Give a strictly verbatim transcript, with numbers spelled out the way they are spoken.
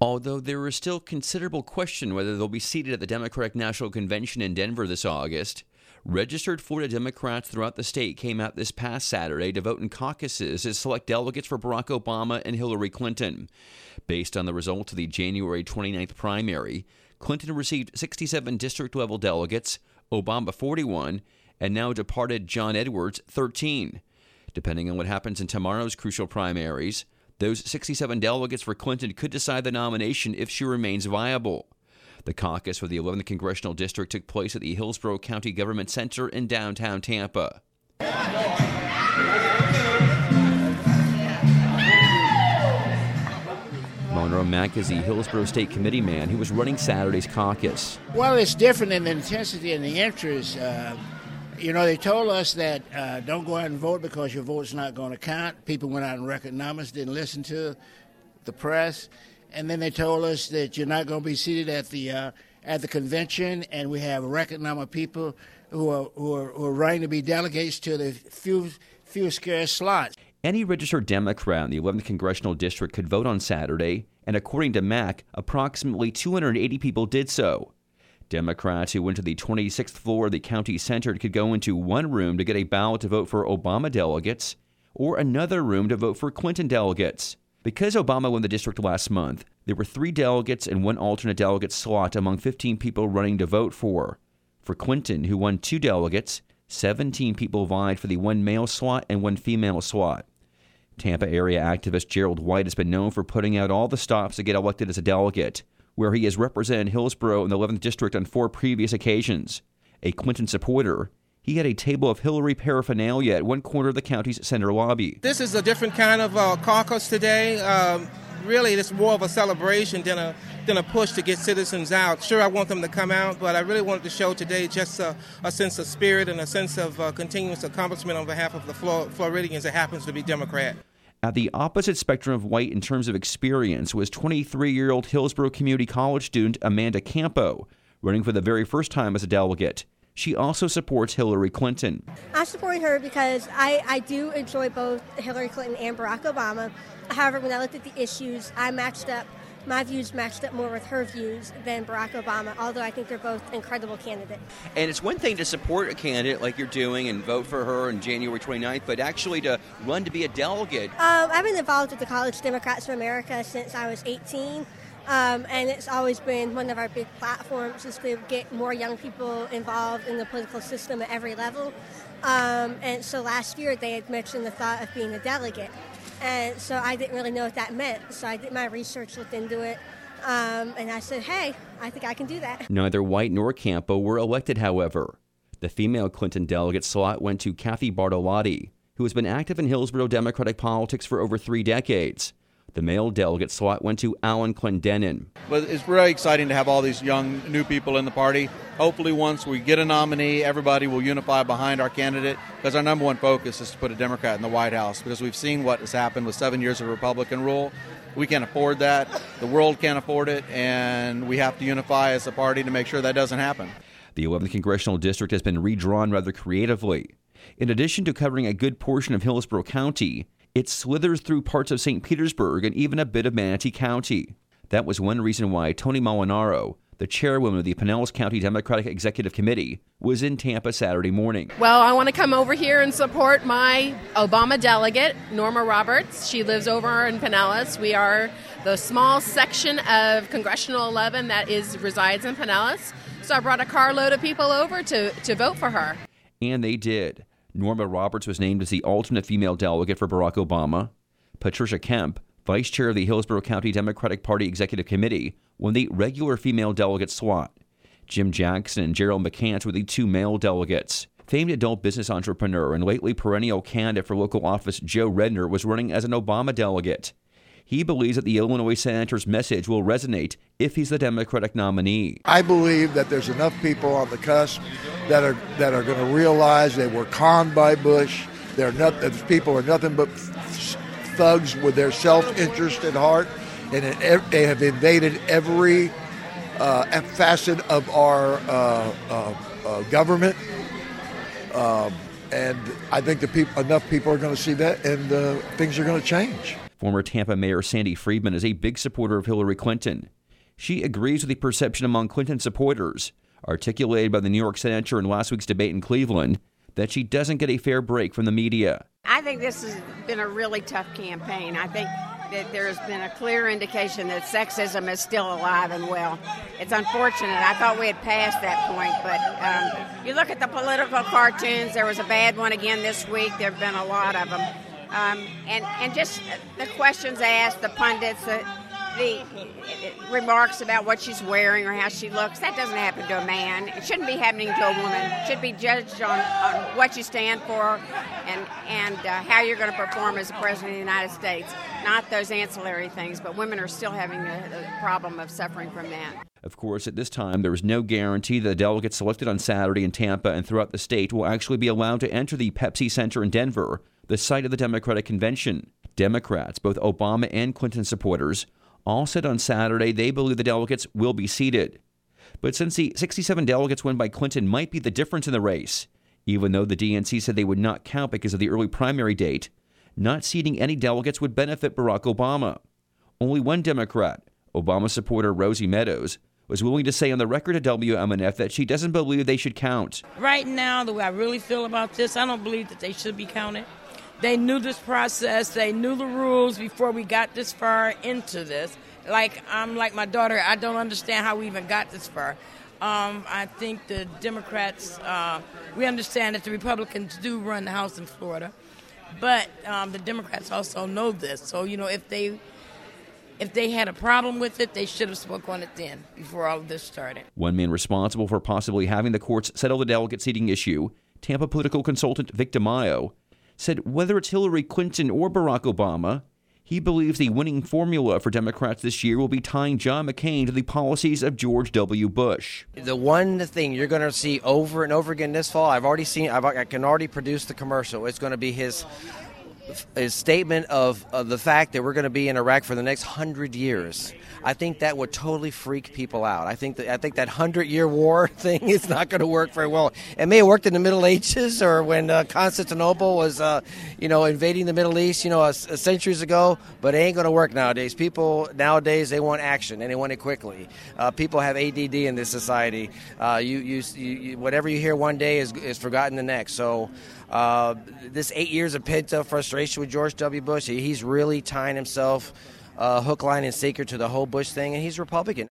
Although there is still considerable question whether they'll be seated at the Democratic National Convention in Denver this August, registered Florida Democrats throughout the state came out this past Saturday to vote in caucuses to select delegates for Barack Obama and Hillary Clinton. Based on the results of the January twenty-ninth primary, Clinton received sixty-seven district-level delegates, Obama forty-one, and now departed John Edwards thirteen. Depending on what happens in tomorrow's crucial primaries, those sixty-seven delegates for Clinton could decide the nomination if she remains viable. The caucus for the eleventh Congressional District took place at the Hillsborough County Government Center in downtown Tampa. Monroe Mack is the Hillsborough State Committee man who was running Saturday's caucus. Well, it's different in the intensity and the interest. Uh, you know, they told us that uh, don't go out and vote because your vote's not going to count. People went out and record numbers, didn't listen to the press. And then they told us that you're not going to be seated at the uh, at the convention, and we have a record number of people who are who are, who are running to be delegates to the few few scarce slots. Any registered Democrat in the eleventh Congressional District could vote on Saturday, and according to Mack, approximately two hundred eighty people did so. Democrats who went to the twenty-sixth floor of the county center could go into one room to get a ballot to vote for Obama delegates, or another room to vote for Clinton delegates. Because Obama won the district last month, there were three delegates and one alternate delegate slot among fifteen people running to vote for. For Clinton, who won two delegates, seventeen people vied for the one male slot and one female slot. Tampa area activist Gerald White has been known for putting out all the stops to get elected as a delegate, where he has represented Hillsborough in the eleventh District on four previous occasions. A Clinton supporter, he had a table of Hillary paraphernalia at one corner of the county's center lobby. This is a different kind of uh, caucus today. Um, really, it's more of a celebration than a than a push to get citizens out. Sure, I want them to come out, but I really wanted to show today just a, a sense of spirit and a sense of uh, continuous accomplishment on behalf of the Flor- Floridians that happens to be Democrat. At the opposite spectrum of White in terms of experience was twenty-three-year-old Hillsborough Community College student Amanda Campo, running for the very first time as a delegate. She also supports Hillary Clinton. I'm supporting her because I, I do enjoy both Hillary Clinton and Barack Obama. However, when I looked at the issues, I matched up, my views matched up more with her views than Barack Obama, although I think they're both incredible candidates. And it's one thing to support a candidate like you're doing and vote for her on January twenty-ninth, but actually to run to be a delegate. Um, I've been involved with the College Democrats of America since I was eighteen. Um, and it's always been one of our big platforms is to get more young people involved in the political system at every level. Um, and so last year they had mentioned the thought of being a delegate. And so I didn't really know what that meant. So I did my research, looked into it, um, and I said, hey, I think I can do that. Neither White nor Campo were elected, however. The female Clinton delegate slot went to Kathy Bartolotti, who has been active in Hillsborough Democratic politics for over three decades. The male delegate slot went to Alan Clendenin. But it's very exciting to have all these young, new people in the party. Hopefully once we get a nominee, everybody will unify behind our candidate, because our number one focus is to put a Democrat in the White House, because we've seen what has happened with seven years of Republican rule. We can't afford that. The world can't afford it, and we have to unify as a party to make sure that doesn't happen. The eleventh Congressional District has been redrawn rather creatively. In addition to covering a good portion of Hillsborough County, it slithers through parts of Saint Petersburg and even a bit of Manatee County. That was one reason why Tony Molinaro, the chairwoman of the Pinellas County Democratic Executive Committee, was in Tampa Saturday morning. Well, I want to come over here and support my Obama delegate, Norma Roberts. She lives over in Pinellas. We are the small section of Congressional eleven that is resides in Pinellas. So I brought a carload of people over to, to vote for her. And they did. Norma Roberts was named as the alternate female delegate for Barack Obama. Patricia Kemp, vice chair of the Hillsborough County Democratic Party Executive Committee, won the regular female delegate slot. Jim Jackson and Gerald McCants were the two male delegates. Famed adult business entrepreneur and lately perennial candidate for local office Joe Redner was running as an Obama delegate. He believes that the Illinois senator's message will resonate if he's the Democratic nominee. I believe that there's enough people on the cusp that are that are going to realize they were conned by Bush. They're not, those people are nothing but thugs with their self-interest at heart, and it, they have invaded every uh, facet of our uh, uh, uh, government. Um, and I think the peop- enough people are going to see that, and uh, things are going to change. Former Tampa Mayor Sandy Friedman is a big supporter of Hillary Clinton. She agrees with the perception among Clinton supporters, articulated by the New York Senator in last week's debate in Cleveland, that she doesn't get a fair break from the media. I think this has been a really tough campaign. I think that there's been a clear indication that sexism is still alive and well. It's unfortunate. I thought we had passed that point, but um, you look at the political cartoons, there was a bad one again this week. There have been a lot of them. Um, and, and just the questions asked, the pundits, the, the remarks about what she's wearing or how she looks, that doesn't happen to a man. It shouldn't be happening to a woman. It should be judged on, on what you stand for and, and uh, how you're going to perform as the President of the United States, not those ancillary things. But women are still having the, the problem of suffering from that. Of course, at this time, there is no guarantee that the delegates selected on Saturday in Tampa and throughout the state will actually be allowed to enter the Pepsi Center in Denver, the site of the Democratic Convention. Democrats, both Obama and Clinton supporters, all said on Saturday they believe the delegates will be seated. But since the sixty-seven delegates won by Clinton might be the difference in the race, even though the D N C said they would not count because of the early primary date, not seating any delegates would benefit Barack Obama. Only one Democrat, Obama supporter Rosie Meadows, was willing to say on the record to W M N F that she doesn't believe they should count. Right now, the way I really feel about this, I don't believe that they should be counted. They knew this process. They knew the rules before we got this far into this. Like, I'm like my daughter, I don't understand how we even got this far. Um, I think the Democrats, uh, we understand that the Republicans do run the House in Florida, but um, the Democrats also know this. So, you know, if they if they had a problem with it, they should have spoken on it then, before all of this started. One man responsible for possibly having the courts settle the delegate seating issue, Tampa political consultant Vic DeMaio, said whether it's Hillary Clinton or Barack Obama, he believes the winning formula for Democrats this year will be tying John McCain to the policies of George W. Bush. The one thing you're going to see over and over again this fall, I've already seen, I've, I can already produce the commercial. It's going to be his his statement of, of the fact that we're going to be in Iraq for the next hundred years. I think that would totally freak people out. I think that I think that hundred-year war thing is not going to work very well. It may have worked in the Middle Ages or when uh, Constantinople was, uh, you know, invading the Middle East, you know, uh, centuries ago. But it ain't going to work nowadays. People nowadays they want action and they want it quickly. Uh, people have A D D in this society. Uh, you, you, you, whatever you hear one day is is forgotten the next. So. Uh, this eight years of pent-up frustration with George W. Bush, he's really tying himself uh, hook, line, and sinker to the whole Bush thing, and he's Republican.